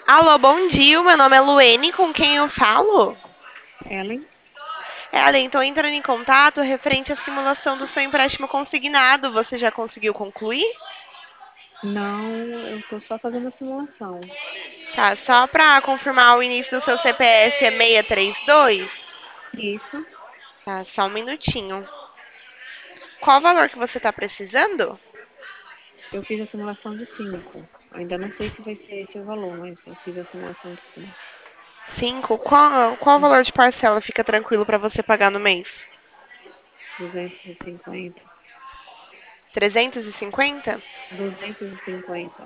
Alô, bom dia. Meu nome é Luene, com quem eu falo? Ellen? Ellen, estou entrando em contato referente à simulação do seu empréstimo consignado. Você já conseguiu concluir? Não, eu tô só fazendo a simulação. Tá, só para confirmar o início do seu CPF é 632? Isso, Tá, só um minutinho. Qual o valor que você está precisando? eu fiz a simulação de 5. Ainda não sei se vai ser esse o valor, mas eu fiz a simulação de 5. 5. Qual o valor de parcela fica tranquilo para você pagar no mês? 250. 350? 250.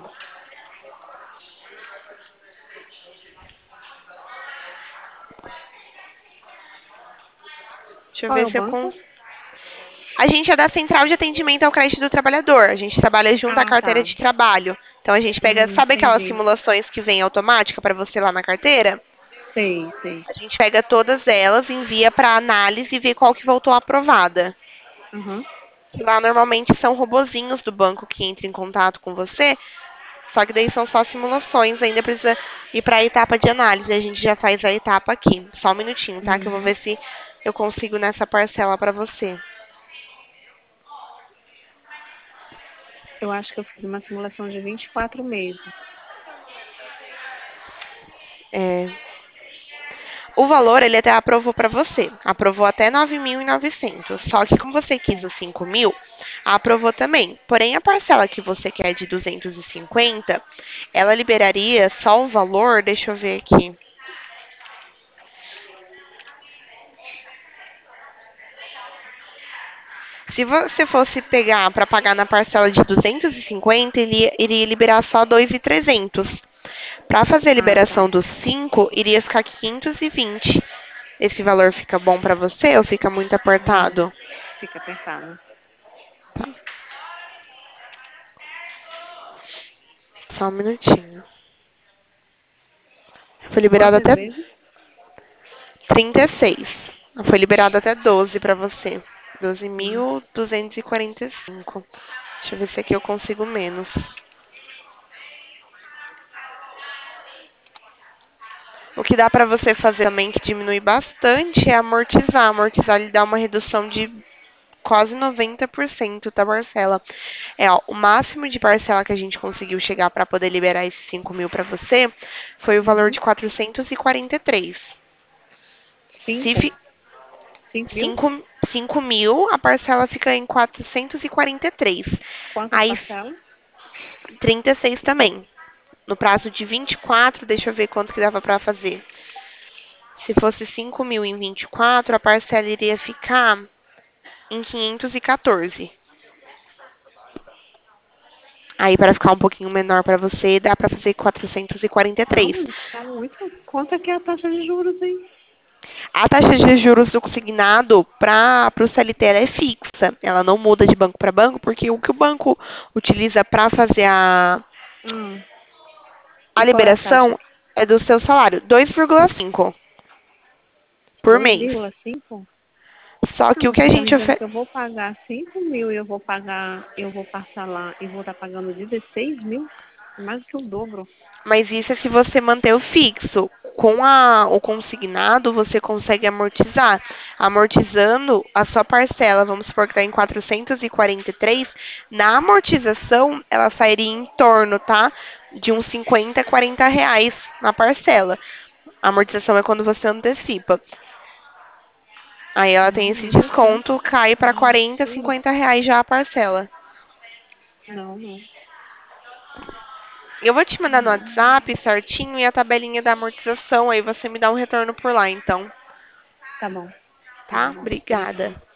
Deixa eu Qual é ver o se eu banco? consigo. A gente é da Central de Atendimento ao Crédito do Trabalhador. A gente trabalha junto à Ah, carteira tá. de trabalho. Então a gente pega, sabe aquelas Entendi. simulações que vem automática para você lá na carteira? Sei, sei. A gente pega todas elas, envia para análise e vê qual que voltou aprovada. Aham. Que lá normalmente são robozinhos do banco que entram em contato com você, só que daí são só simulações, ainda precisa ir para a etapa de análise. A gente já faz a etapa aqui. Só um minutinho, tá? Que eu vou Uhum. ver se eu consigo nessa parcela para você. Eu acho que eu fiz uma simulação de 24 meses. É, o valor ele até aprovou para você. Aprovou até 9.900. Só que como você quis os Certo. 5.000, aprovou também. Porém, a parcela que você quer de 250, ela liberaria só o valor, deixa eu ver aqui. Se você fosse pegar para pagar na parcela de 250, ele iria liberar só 2.300. Para fazer a Ah, liberação tá. dos 5, iria ficar 520. Esse valor fica bom para você ou fica muito Não, apertado? fica apertado. Só um minutinho. Foi liberado Quantas até vezes? 36. Foi liberado até 12 para você. Hum. 12.245. Deixa eu ver se aqui eu consigo menos. O que dá para você fazer também que diminui bastante é amortizar. Amortizar ele dá uma redução de quase 90% da parcela. É, ó, o máximo de parcela que a gente conseguiu chegar para poder liberar esses 5.000 para você foi o valor Uhum. de 443. Se 5? 5.000? 5.000, a parcela fica em 443. Quantas Aí, parcelas? 36 também. No prazo de 24, deixa eu ver quanto que dava para fazer. Se fosse 5.000 em 24, a parcela iria ficar em 514. Aí, para ficar um pouquinho menor para você, dá para fazer 443. Não, tá muito. Quanto é que é a taxa de juros aí? A taxa de juros do consignado para o CLT ela é fixa. Ela não muda de banco para banco, porque o que o banco utiliza para fazer Ah, a e qual é a taxa? liberação é do seu salário, 2,5 por mês. 2,5? Só Não, que o que você a está me gente dizendo oferece. que eu vou pagar 5.000 e eu vou parcelar e vou estar pagando 16.000? Mais do que o dobro. Mas isso é se você manter o fixo. Com o consignado, você consegue amortizar. Amortizando a sua parcela, vamos supor que está em 443, na amortização, ela sairia em torno, tá? De uns 50 a 40 reais na parcela. A amortização é quando você antecipa. Aí ela tem Não, esse muito assim. desconto, cai para Não, 40, que isso. 50 reais já a parcela. Não, não. Eu vou te mandar no WhatsApp certinho e a tabelinha da amortização, aí você me dá um retorno por lá, então, Tá bom, tá tá? bom. Obrigada. Obrigada.